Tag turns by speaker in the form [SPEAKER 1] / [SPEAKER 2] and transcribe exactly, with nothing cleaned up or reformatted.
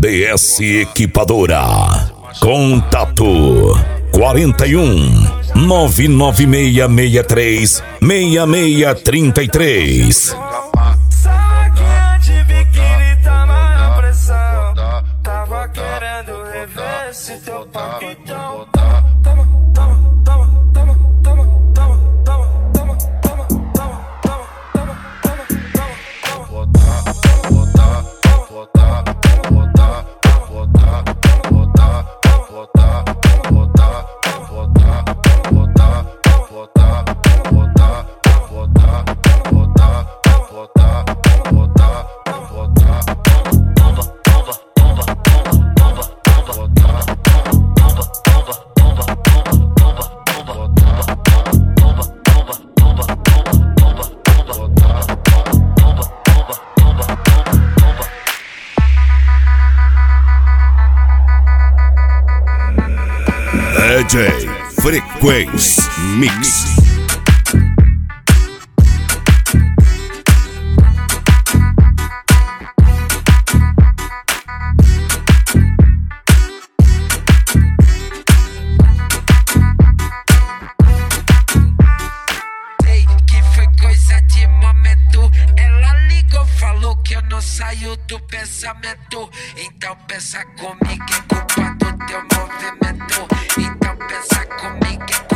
[SPEAKER 1] D S Equipadora. Contato quarenta e um, nove nove seis seis três, seis seis três três.
[SPEAKER 2] Tava querendo rever esse teu papo, então
[SPEAKER 1] D J Frequência Mix.
[SPEAKER 3] Sei que foi coisa de momento. Ela ligou, falou que eu não saio do pensamento. Então pensa comigo, é culpa do teu movimento. Então pensa comigo, é